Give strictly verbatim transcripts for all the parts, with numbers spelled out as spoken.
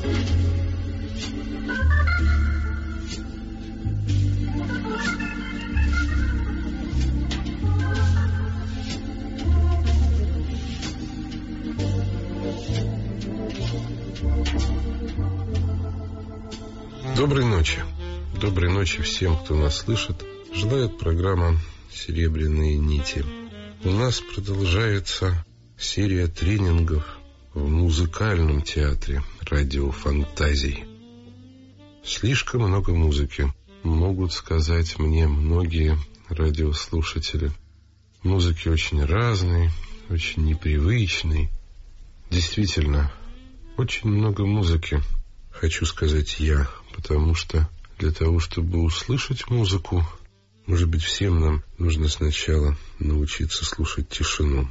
Доброй ночи. Доброй ночи всем, кто нас слышит. Желает программа «Серебряные нити». У нас продолжается серия тренингов в музыкальном театре радиофантазий. Слишком много музыки, могут сказать мне многие радиослушатели. Музыки очень разной, очень непривычной. Действительно, очень много музыки, хочу сказать я, потому что для того, чтобы услышать музыку, может быть, всем нам нужно сначала научиться слушать тишину.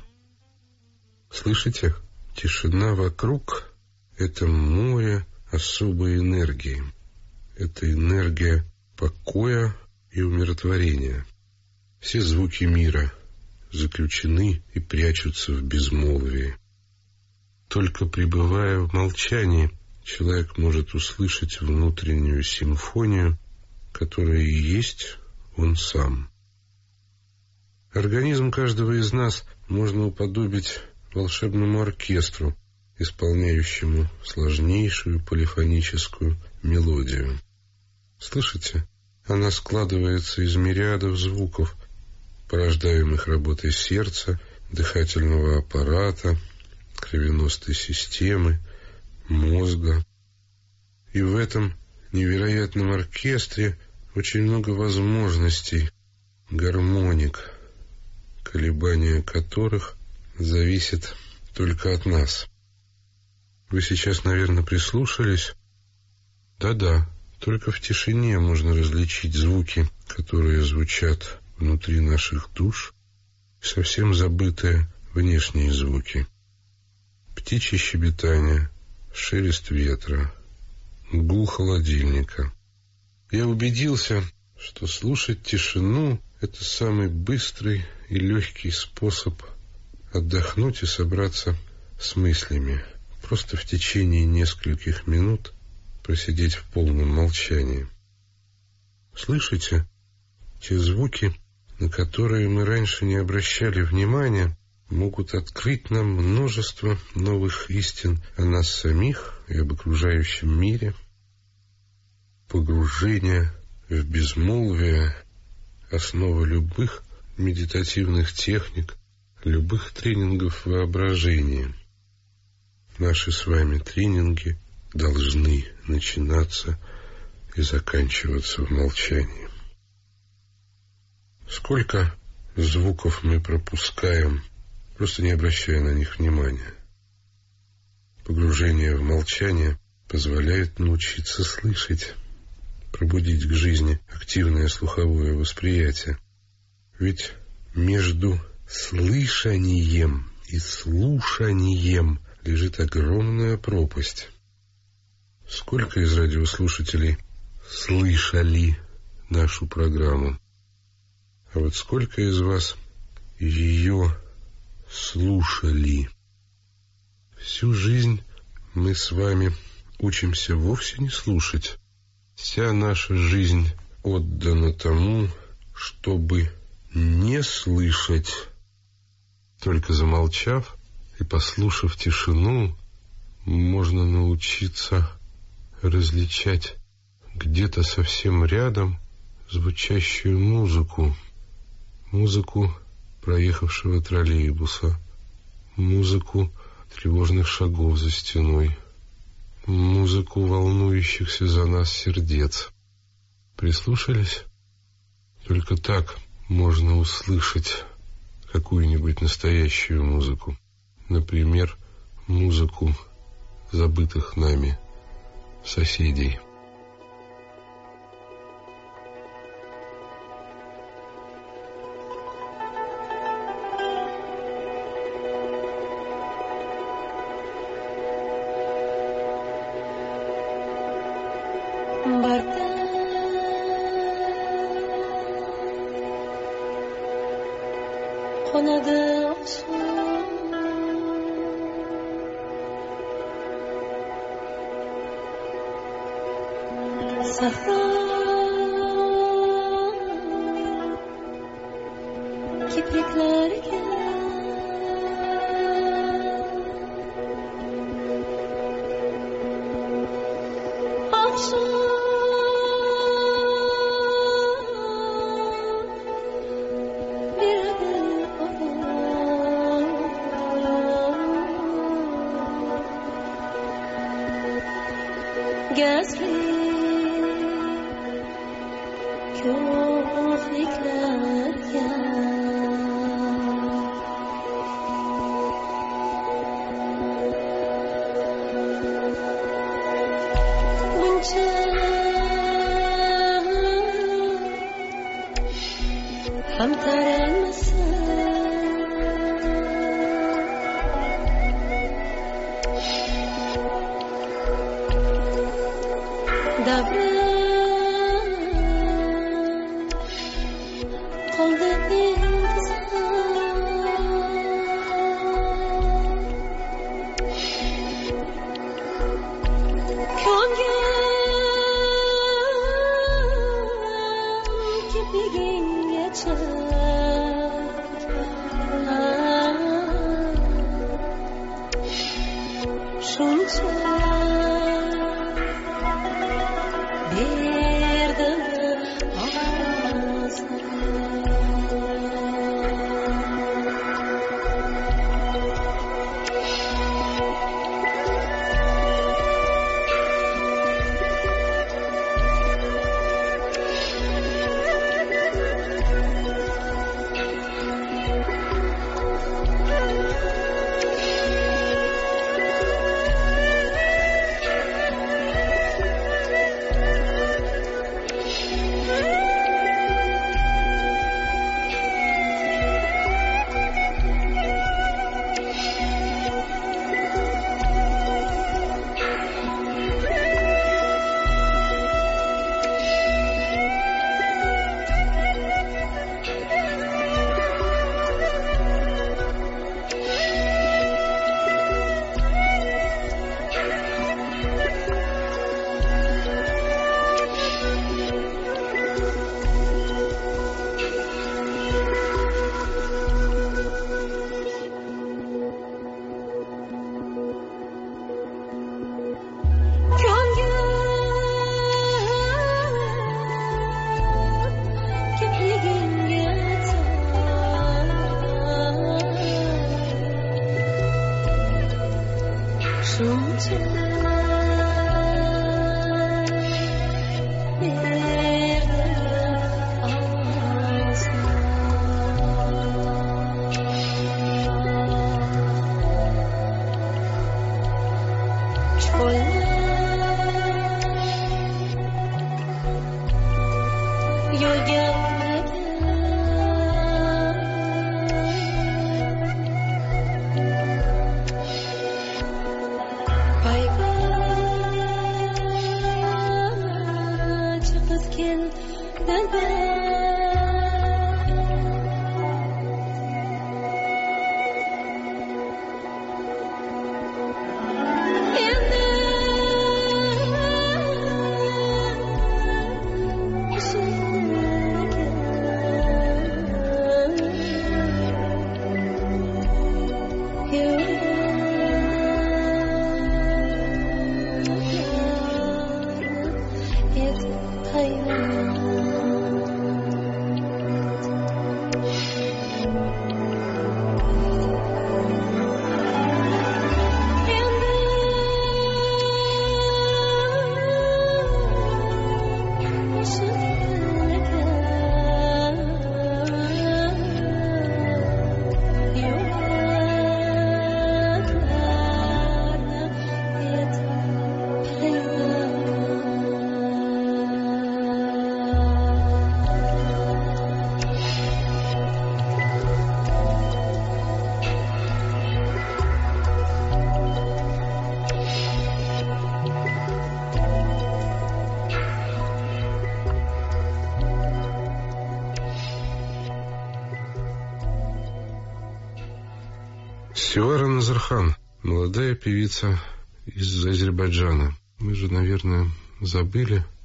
Слышите? Тишина вокруг — это море особой энергии. Это энергия покоя и умиротворения. Все звуки мира заключены и прячутся в безмолвии. Только пребывая в молчании, человек может услышать внутреннюю симфонию, которая и есть он сам. Организм каждого из нас можно уподобить волшебному оркестру, исполняющему сложнейшую полифоническую мелодию. Слышите? Она складывается из мириадов звуков, порождаемых работой сердца, дыхательного аппарата, кровеносной системы, мозга. И в этом невероятном оркестре очень много возможностей, гармоник, колебания которых зависят только от нас. Вы сейчас, наверное, прислушались? Да-да, только в тишине можно различить звуки, которые звучат внутри наших душ, и совсем забытые внешние звуки. Птичье щебетание, шелест ветра, гул холодильника. Я убедился, что слушать тишину — это самый быстрый и легкий способ отдохнуть и собраться с мыслями. Просто в течение нескольких минут просидеть в полном молчании. Слышите? Те звуки, на которые мы раньше не обращали внимания, могут открыть нам множество новых истин о нас самих и об окружающем мире. Погружение в безмолвие — основа любых медитативных техник, любых тренингов воображения. Наши с вами тренинги должны начинаться и заканчиваться в молчании. Сколько звуков мы пропускаем, просто не обращая на них внимания. Погружение в молчание позволяет научиться слышать, пробудить к жизни активное слуховое восприятие. Ведь между слышанием и слушанием лежит огромная пропасть. Сколько из радиослушателей слышали нашу программу? А вот сколько из вас ее слушали? Всю жизнь мы с вами учимся вовсе не слушать. Вся наша жизнь отдана тому, чтобы не слышать. Только замолчав и послушав тишину, можно научиться различать где-то совсем рядом звучащую музыку. Музыку проехавшего троллейбуса, музыку тревожных шагов за стеной, музыку волнующихся за нас сердец. Прислушались? Только так можно услышать какую-нибудь настоящую музыку. Например, музыку забытых нами соседей. Севара Назархан, молодая певица из Азербайджана. Мы же, наверное, забыли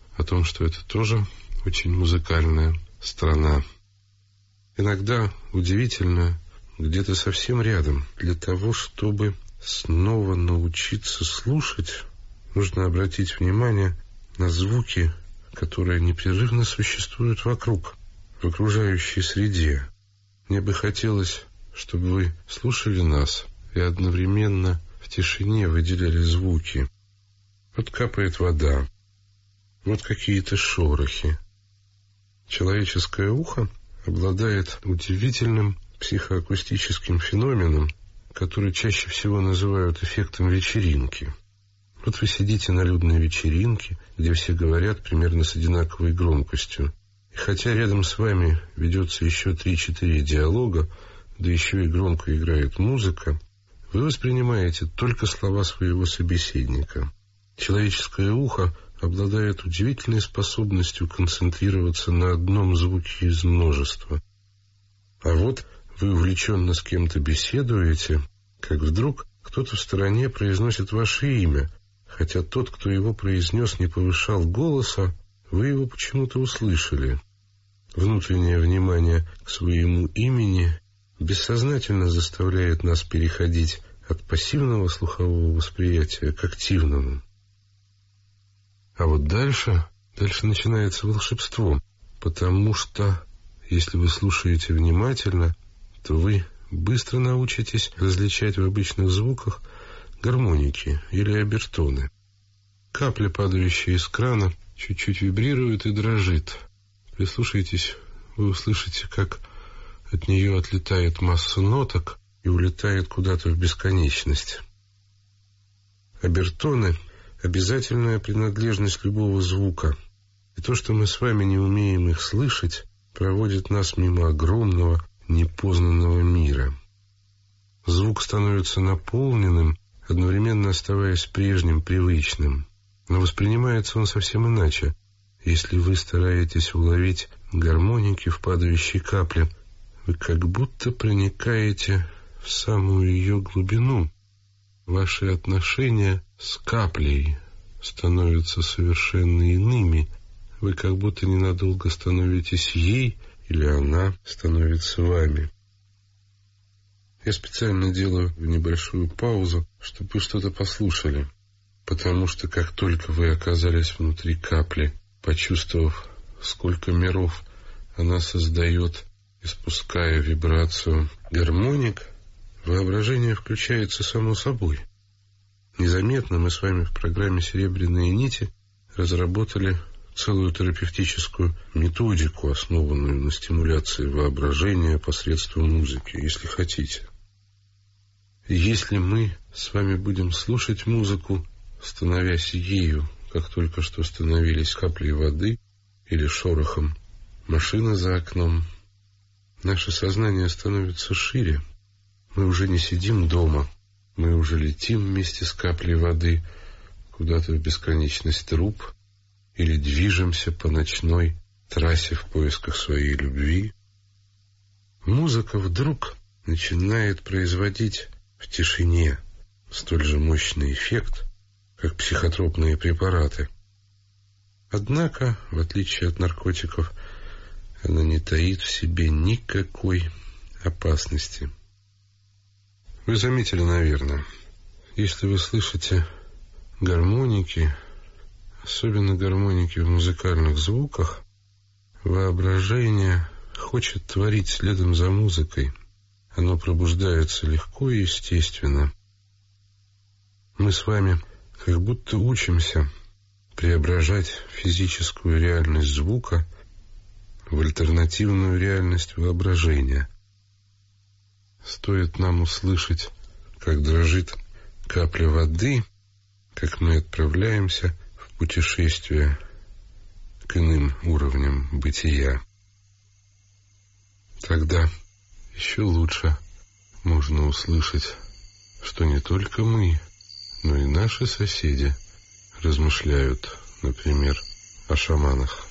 о том, что это тоже очень музыкальная страна. Иногда удивительно, где-то совсем рядом. Для того, чтобы снова научиться слушать, нужно обратить внимание на звуки, которые непрерывно существуют вокруг, в окружающей среде. Мне бы хотелось, чтобы вы слушали нас и одновременно в тишине выделяли звуки. Вот капает вода, вот какие-то шорохи. Человеческое ухо обладает удивительным психоакустическим феноменом, который чаще всего называют эффектом вечеринки. Вот вы сидите на людной вечеринке, где все говорят примерно с одинаковой громкостью. И хотя рядом с вами ведется еще три-четыре диалога, да еще и громко играет музыка, вы воспринимаете только слова своего собеседника. Человеческое ухо обладает удивительной способностью концентрироваться на одном звуке из множества. А вот вы увлеченно с кем-то беседуете, как вдруг кто-то в стороне произносит ваше имя, хотя тот, кто его произнес, не повышал голоса, вы его почему-то услышали. Внутреннее внимание к своему имени бессознательно заставляет нас переходить от пассивного слухового восприятия к активному. А вот дальше, дальше начинается волшебство, потому что, если вы слушаете внимательно, то вы быстро научитесь различать в обычных звуках гармоники или обертоны. Капля, падающая из крана, чуть-чуть вибрирует и дрожит. Прислушайтесь, вы услышите, как от нее отлетает масса ноток и улетает куда-то в бесконечность. Обертоны — обязательная принадлежность любого звука, и то, что мы с вами не умеем их слышать, проводит нас мимо огромного, непознанного мира. Звук становится наполненным, одновременно оставаясь прежним, привычным, но воспринимается он совсем иначе. Если вы стараетесь уловить гармоники в падающей капле, вы как будто проникаете в самую ее глубину. Ваши отношения с каплей становятся совершенно иными. Вы как будто ненадолго становитесь ей, или она становится вами. Я специально делаю небольшую паузу, чтобы вы что-то послушали, потому что как только вы оказались внутри капли, почувствовав, сколько миров она создает, испуская вибрацию гармоник, воображение включается само собой. Незаметно мы с вами в программе «Серебряные нити» разработали целую терапевтическую методику, основанную на стимуляции воображения посредством музыки, если хотите. И если мы с вами будем слушать музыку, становясь ею, как только что становились каплей воды или шорохом машины за окном, наше сознание становится шире. Мы уже не сидим дома, мы уже летим вместе с каплей воды куда-то в бесконечность труб, или движемся по ночной трассе в поисках своей любви. Музыка вдруг начинает производить в тишине столь же мощный эффект, как психотропные препараты. Однако, в отличие от наркотиков, она не таит в себе никакой опасности. Вы заметили, наверное, если вы слышите гармоники, особенно гармоники в музыкальных звуках, воображение хочет творить следом за музыкой. Оно пробуждается легко и естественно. Мы с вами как будто учимся преображать физическую реальность звука в альтернативную реальность воображения. Стоит нам услышать, как дрожит капля воды, как мы отправляемся в путешествие к иным уровням бытия. Тогда еще лучше можно услышать, что не только мы, но и наши соседи размышляют, например, о шаманах.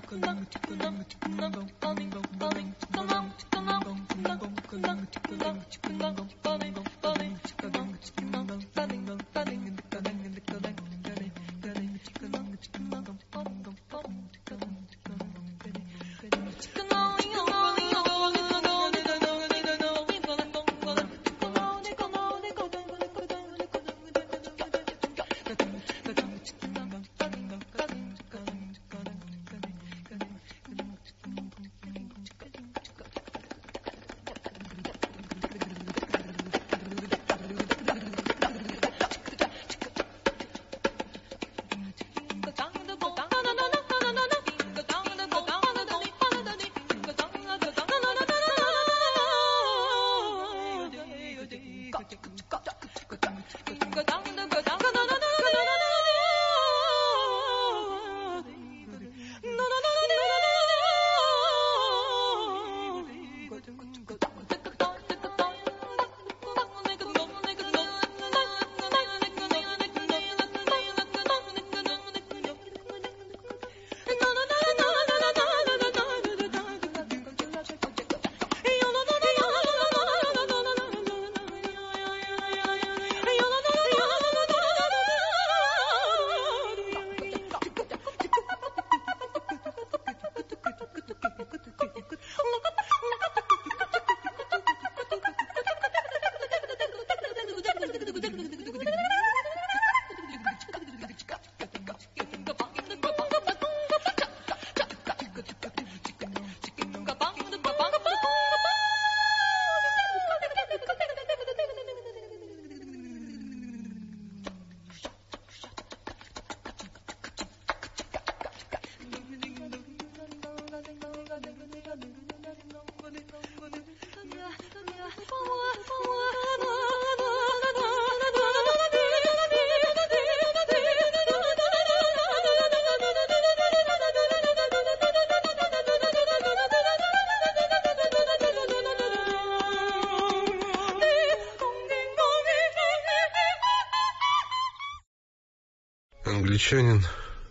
Англичанин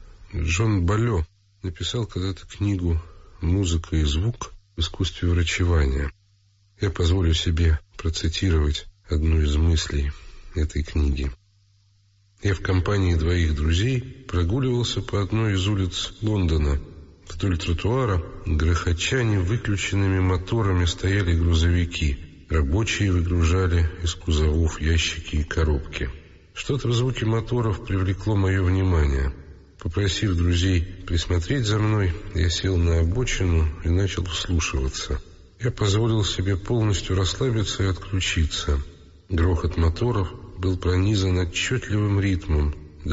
Джон Болё написал когда-то книгу «Музыка и звук в искусстве врачевания». Я позволю себе процитировать одну из мыслей этой книги. Я в компании двоих друзей прогуливался по одной из улиц Лондона. Вдоль тротуара, грохоча невыключенными моторами, стояли грузовики. Рабочие выгружали из кузовов ящики и коробки. Что-то в звуке моторов привлекло мое внимание. Попросив друзей присмотреть за мной, я сел на обочину и начал вслушиваться. Я позволил себе полностью расслабиться и отключиться. Грохот моторов был пронизан отчетливым ритмом.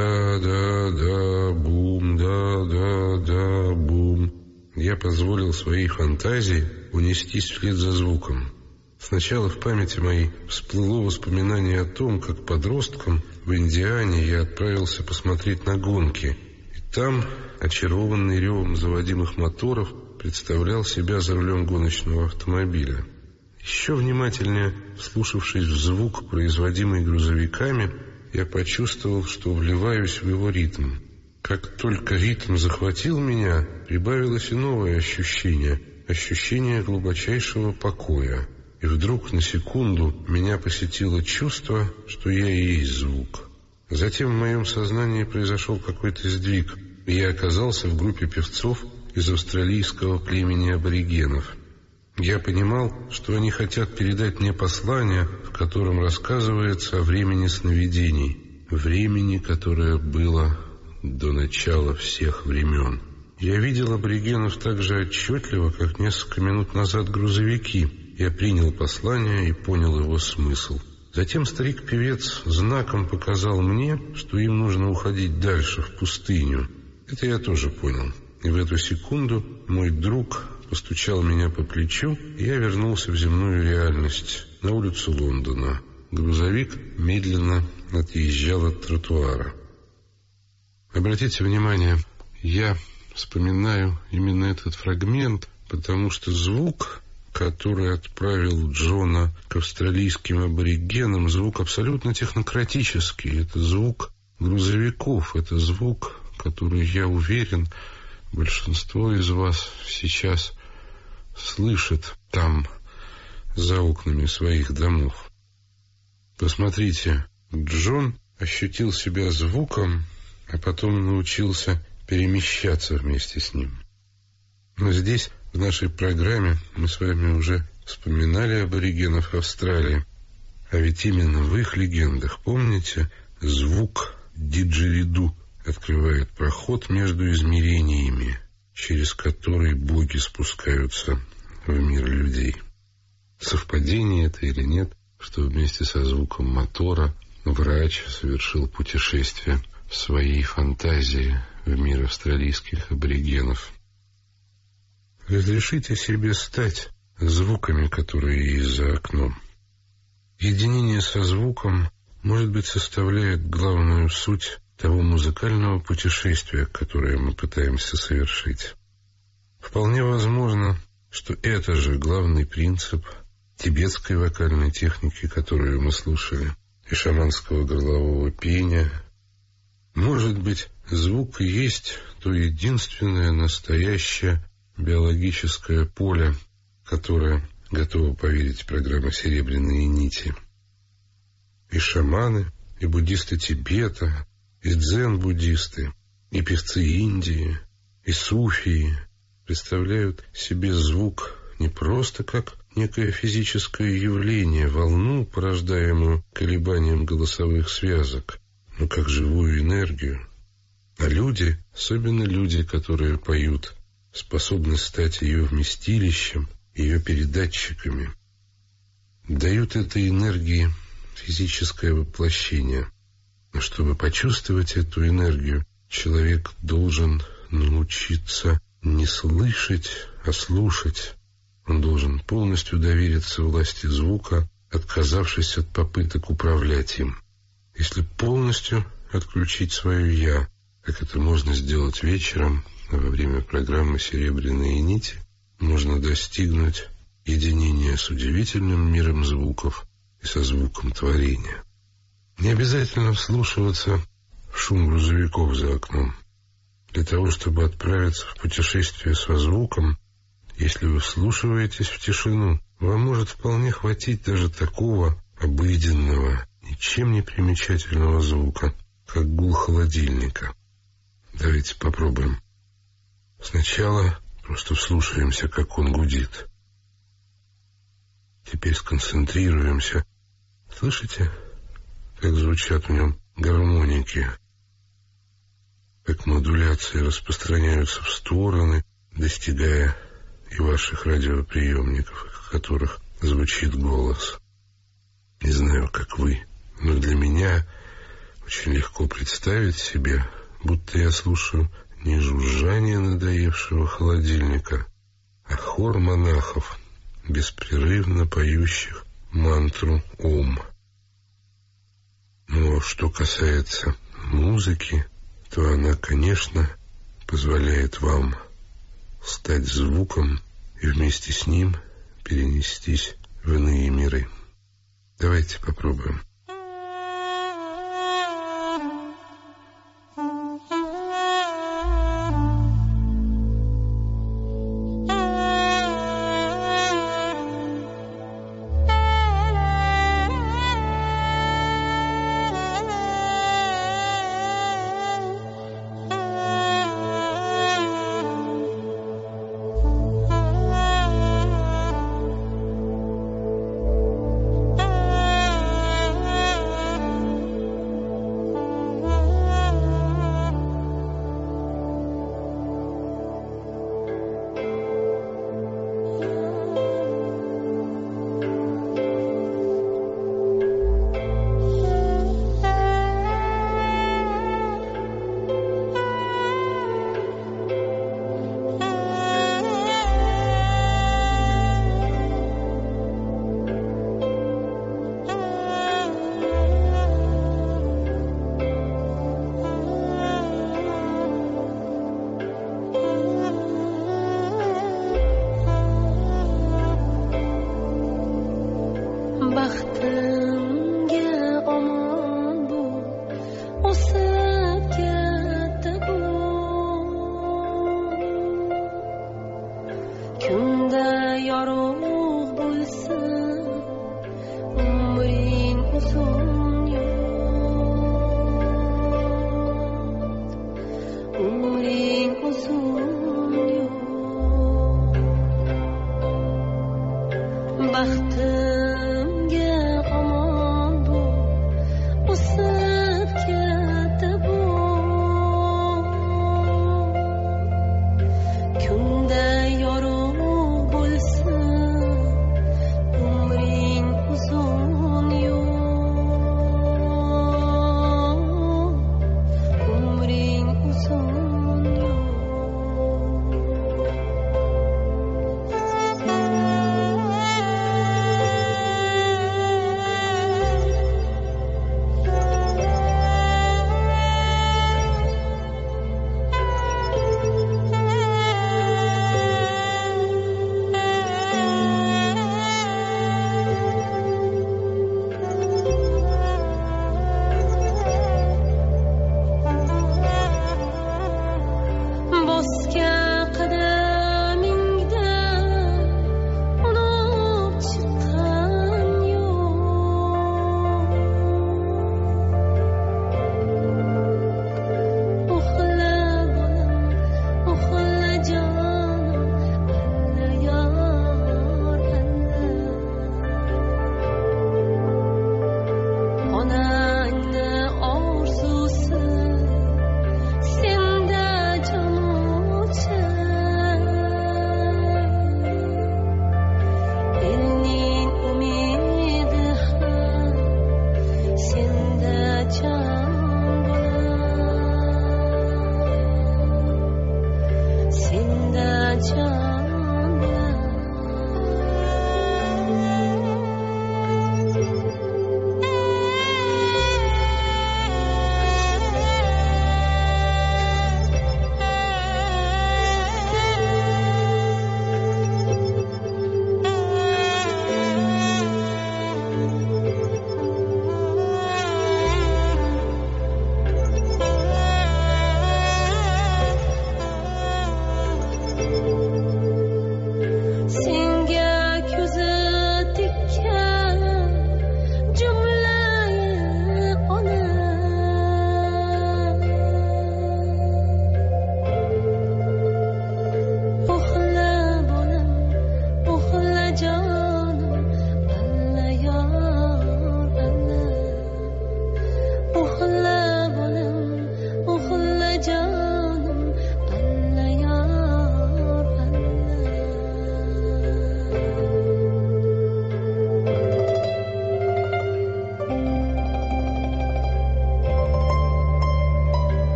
Да-да-да, бум, да-да-да, бум. Я позволил своей фантазии унестись вслед за звуком. Сначала в памяти моей всплыло воспоминание о том, как подростком в Индиане я отправился посмотреть на гонки. И там, очарованный ревом заводимых моторов, представлял себя за рулем гоночного автомобиля. Еще внимательнее вслушавшись в звук, производимый грузовиками, я почувствовал, что вливаюсь в его ритм. Как только ритм захватил меня, прибавилось и новое ощущение, ощущение глубочайшего покоя. И вдруг на секунду меня посетило чувство, что я и есть звук. Затем в моем сознании произошел какой-то сдвиг, и я оказался в группе певцов из австралийского племени аборигенов. Я понимал, что они хотят передать мне послание, в котором рассказывается о времени сновидений, времени, которое было до начала всех времен. Я видел аборигенов так же отчетливо, как несколько минут назад грузовики. Я принял послание и понял его смысл. Затем старик-певец знаком показал мне, что им нужно уходить дальше, в пустыню. Это я тоже понял. И в эту секунду мой друг постучал меня по плечу, и я вернулся в земную реальность, на улицу Лондона. Грузовик медленно отъезжал от тротуара. Обратите внимание, я вспоминаю именно этот фрагмент, потому что звук, который отправил Джона к австралийским аборигенам, звук абсолютно технократический. Это звук грузовиков, это звук, который, я уверен, большинство из вас сейчас слышит там, за окнами своих домов. Посмотрите, Джон ощутил себя звуком, а потом научился перемещаться вместе с ним. Но здесь, в нашей программе, мы с вами уже вспоминали аборигенов Австралии. А ведь именно в их легендах, помните, звук диджериду открывает проход между измерениями, через который боги спускаются в мир людей. Совпадение это или нет, что вместе со звуком мотора врач совершил путешествие в своей фантазии в мир австралийских аборигенов. Разрешите себе стать звуками, которые есть за окном. Единение со звуком, может быть, составляет главную суть того музыкального путешествия, которое мы пытаемся совершить. Вполне возможно, что это же главный принцип тибетской вокальной техники, которую мы слушали, и шаманского горлового пения. Может быть, звук и есть то единственное настоящее биологическое поле, которое готова поверить программа «Серебряные нити». И шаманы, и буддисты Тибета, и дзен-буддисты, и певцы Индии, и суфии представляют себе звук не просто как некое физическое явление, волну, порождаемую колебанием голосовых связок, но как живую энергию. А люди, особенно люди, которые поют, способны стать ее вместилищем, ее передатчиками, дают этой энергии физическое воплощение. Но чтобы почувствовать эту энергию, человек должен научиться не слышать, а слушать. Он должен полностью довериться власти звука, отказавшись от попыток управлять им. Если полностью отключить свое «я», как это можно сделать вечером во время программы «Серебряные нити», можно достигнуть единения с удивительным миром звуков и со звуком творения. Не обязательно вслушиваться в шум грузовиков за окном. Для того, чтобы отправиться в путешествие со звуком, если вы вслушиваетесь в тишину, вам может вполне хватить даже такого обыденного, ничем не примечательного звука, как гул холодильника. Давайте попробуем. Сначала просто вслушаемся, как он гудит. Теперь сконцентрируемся. Слышите, как звучат в нем гармоники? Как модуляции распространяются в стороны, достигая и ваших радиоприемников, в которых звучит голос. Не знаю, как вы, но для меня очень легко представить себе, будто я слушаю не жужжание надоевшего холодильника, а хор монахов, беспрерывно поющих мантру «Ом». Но что касается музыки, то она, конечно, позволяет вам стать звуком и вместе с ним перенестись в иные миры. Давайте попробуем. Thank you.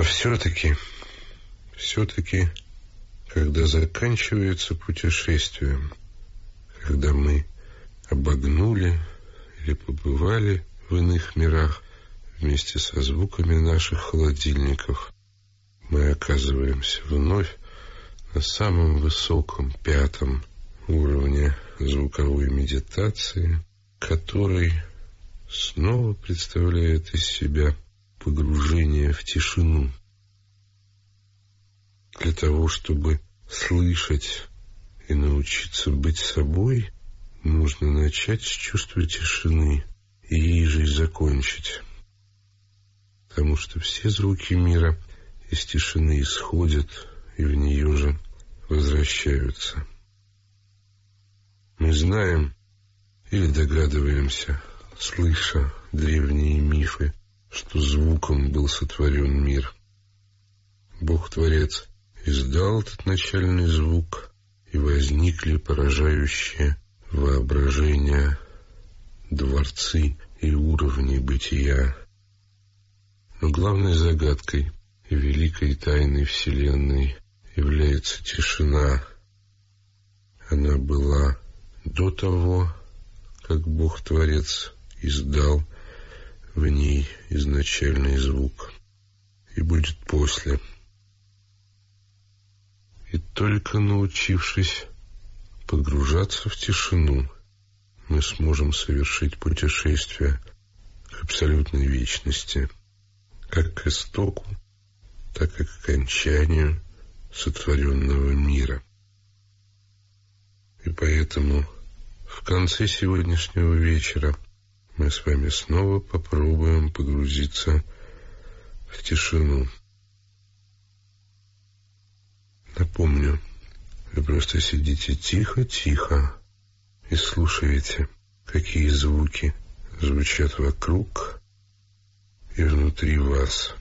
Но все-таки, все-таки, когда заканчивается путешествие, когда мы обогнули или побывали в иных мирах вместе со звуками наших холодильников, мы оказываемся вновь на самом высоком пятом уровне звуковой медитации, который снова представляет из себя погружение в тишину. Для того, чтобы слышать и научиться быть собой, нужно начать с чувства тишины и ей же и закончить. Потому что все звуки мира из тишины исходят и в нее же возвращаются. Мы знаем или догадываемся, слыша древние мифы, что звуком был сотворен мир. Бог-творец издал этот начальный звук, и возникли поражающие воображение дворцы и уровни бытия. Но главной загадкой и великой тайной Вселенной является тишина. Она была до того, как Бог-творец издал в ней изначальный звук, и будет после. И только научившись погружаться в тишину, мы сможем совершить путешествие к абсолютной вечности, как к истоку, так и к окончанию сотворенного мира. И поэтому в конце сегодняшнего вечера мы с вами снова попробуем погрузиться в тишину. Напомню, вы просто сидите тихо-тихо и слушаете, какие звуки звучат вокруг и внутри вас.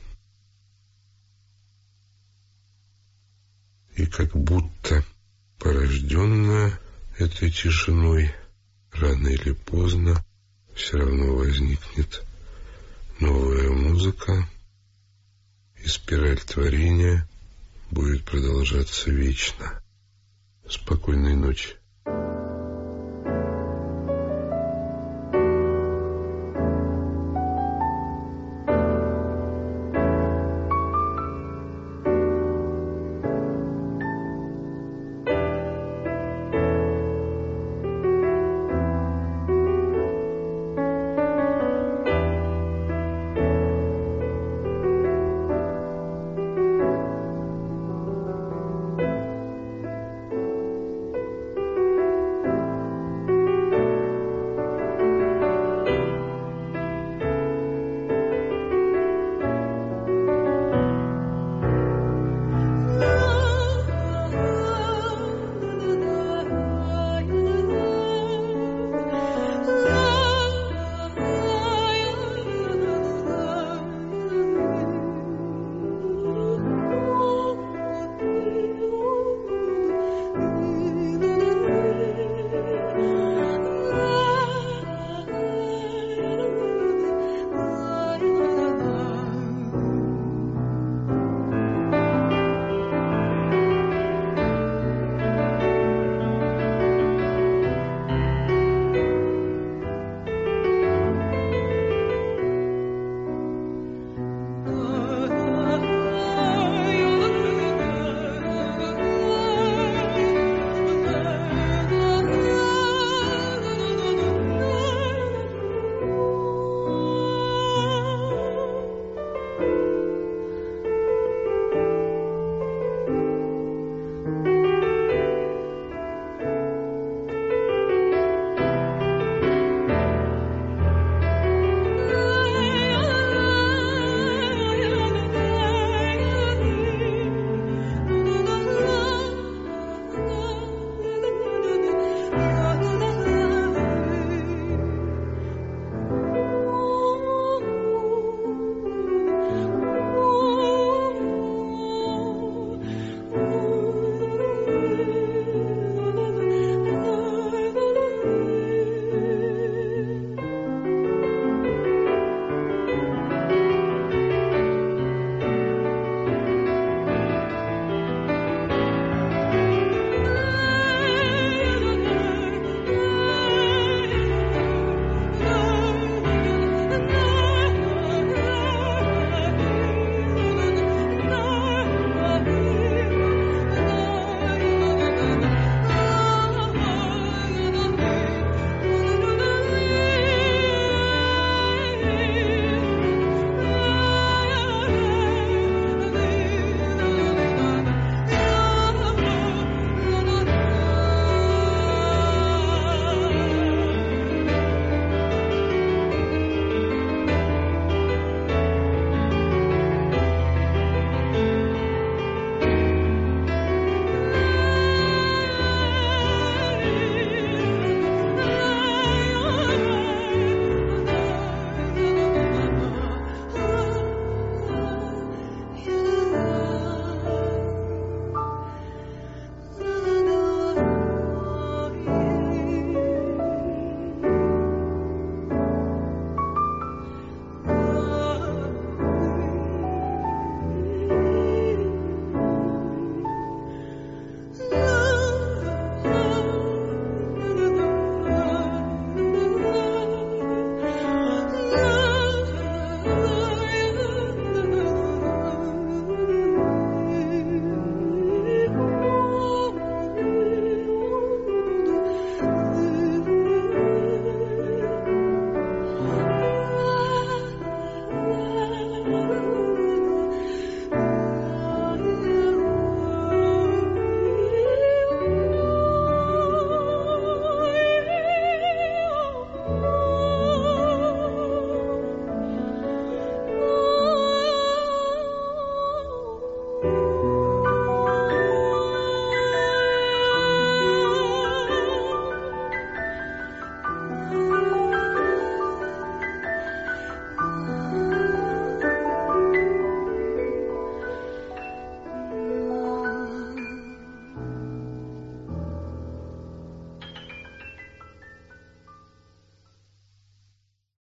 И как будто порожденная этой тишиной, рано или поздно все равно возникнет новая музыка, и спираль творения будет продолжаться вечно. Спокойной ночи.